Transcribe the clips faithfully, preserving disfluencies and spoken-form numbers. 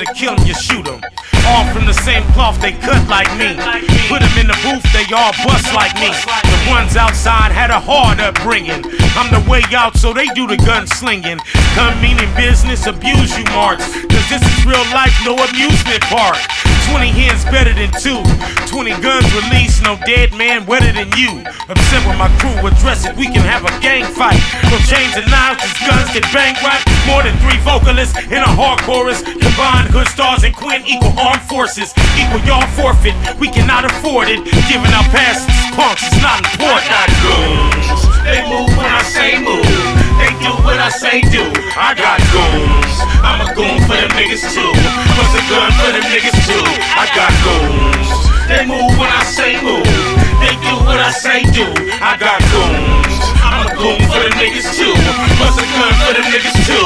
instead of kill them, you shoot them. All from the same cloth, they cut like me. Put them in the booth, they all bust like me. The ones outside had a hard upbringing. I'm the way out, so they do the gun slinging. Come meaning business, abuse you marks. Cause this is real life, no amusement park. Twenty hands better than two. Twenty guns released, no dead man wetter than you. Upset with my crew, address it, we can have a gang fight. No chains and knives, these guns get banged right. More than three vocalists in a hard chorus. Combined Hood Stars and Quinn equal armed forces. Equal y'all forfeit, we cannot afford it. Giving out passes, punks, it's not important. I got goons, they move when I say move. They do what I say do. I got goons, I'm a goon for them niggas too. Bust a gun for them niggas too. I got goons, they move when I say move. They do what I say do. I got goons, I'm a goon for them niggas too. Bust a gun for them niggas too.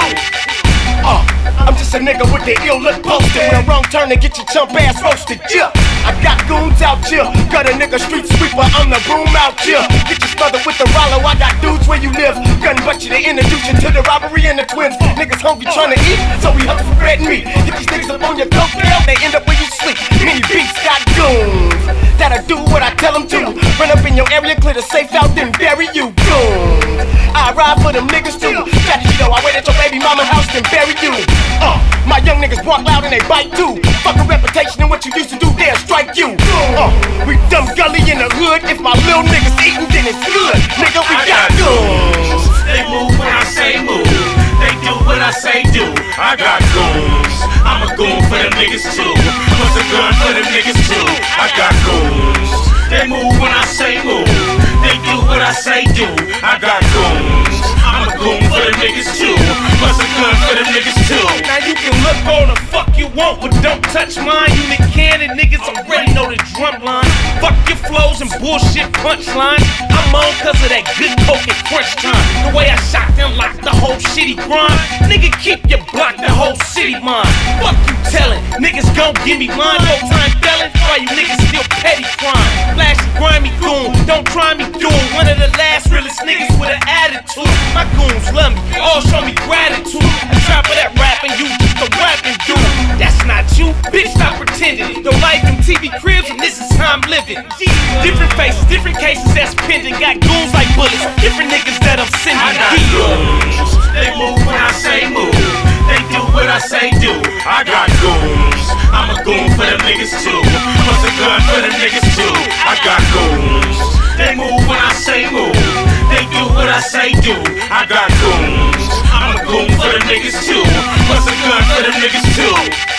Uh, I'm just a nigga with the ill look posted. When a wrong turn to get your chump ass roasted, yeah. I got goons out here, got a nigga street sweeper, I'm the broom out here. Get you smothered with the Rollo, I got dudes where you live. Gun butt you to introduce you to the robbery and the twins. Niggas hungry trying to eat, so we hustle for bread and meat. Get these niggas up on your coattail, they end up where you sleep. Many beats got goons that'll do what I tell them to. Run up in your area, clear the safe out, then bury you. Goons, I ride for them niggas too. Strategy though, I wait at your baby mama house, then bury you. Uh, my young niggas walk loud and they bite too. Fuck a reputation and what you used to do, they'll strike you. Uh, we dumb gully in the hood. If my little niggas eatin', then it's good. Nigga, we I got, got goons. They move when I say move. They do what I say do. I got goons, I'm a goon for them niggas too. Bust a gun for them niggas too. I got goons, they move when I say move. They do what I say do. I got goons, I'm a goon for them niggas too. Bust a gun for them niggas too. Now you can look all the fuck you want, but don't touch mine. You the cannon niggas already know the drum line. Fuck your flows and bullshit punchlines. I'm on cause of that good coke and crunch time. The way I shot them locked the whole shitty grind. Nigga, keep your block, the whole city mine. Fuck you telling, niggas gon' give me mine. No time felon, why you niggas still petty crime? Flashy, grimy goon, don't try me doing. One of the last realest niggas with an attitude. My goons love me, all show me gratitude. I try for that rapping, you just a rapping dude. That's not you, bitch, stop pretending. Don't like them T V cribs and this is how I'm living. Different faces, different cases that's pending. Got goons like bullets, different niggas that I'm sending. I got goons, they move when I say move. They do what I say do. I got goons, I'm a goon for them niggas too. Bust a gun for them niggas too. I got goons, they move when I say move. They do what I say do. I got goons, I'm a goon for them niggas too. Bust a gun for them niggas too.